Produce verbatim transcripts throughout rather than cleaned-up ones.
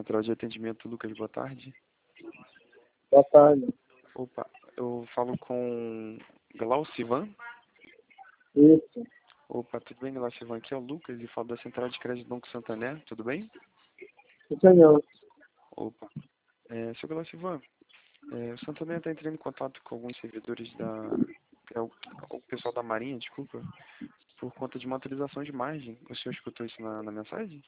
Central de Atendimento, Lucas, boa tarde. Boa tarde. Opa, eu falo com Glaucivan. Isso. Opa, tudo bem, Glaucivan? Aqui é o Lucas e falo da Central de Crédito Banco Santander, tudo bem? Sim, senhor. Opa, é, seu Glaucivan, é, o Santander está entrando em contato com alguns servidores da... É, o, o pessoal da Marinha, desculpa, por conta de uma atualização de margem. O senhor escutou isso na, na mensagem?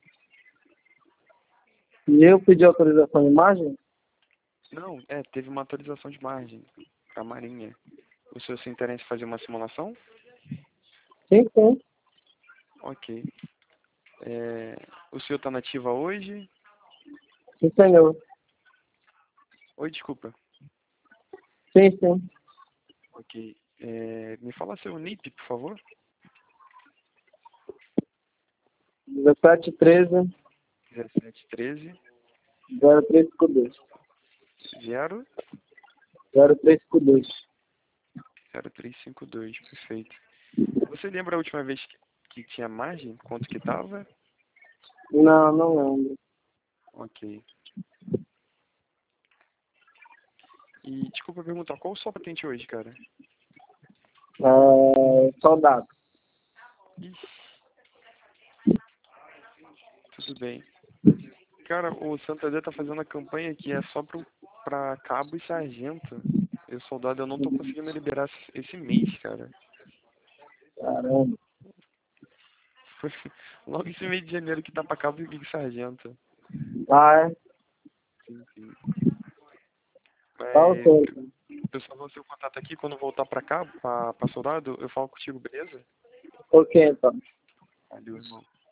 E eu pedi autorização de imagem? Não, é, teve uma atualização de margem para a Marinha. O senhor se interessa em fazer uma simulação? Sim, sim. Ok. É, o senhor está nativa hoje? Sim, senhor. Oi, desculpa. Sim, sim. Ok. É, me fala seu N I P, por favor. dezessete treze dezessete treze zero três cinco dois. zero zero três cinco dois. zero três cinco dois, perfeito. Você lembra a última vez que, que tinha margem? Quanto que estava? Não, não lembro. Ok. E desculpa perguntar, qual o sua patente hoje, cara? É, soldado. Ixi, tudo bem. Cara, o Santander tá fazendo a campanha que é só pro, pra cabo e sargento. Eu, soldado, eu não tô conseguindo liberar esse esse mês, cara. Caramba. Foi logo esse mês de janeiro que tá pra cabo e sargento. Ah, é? Sim, sim. Tá Mas ok. o pessoal vai ter o contato aqui, quando voltar pra cabo, pra, pra soldado, eu falo contigo, beleza? Ok, então. Valeu, irmão.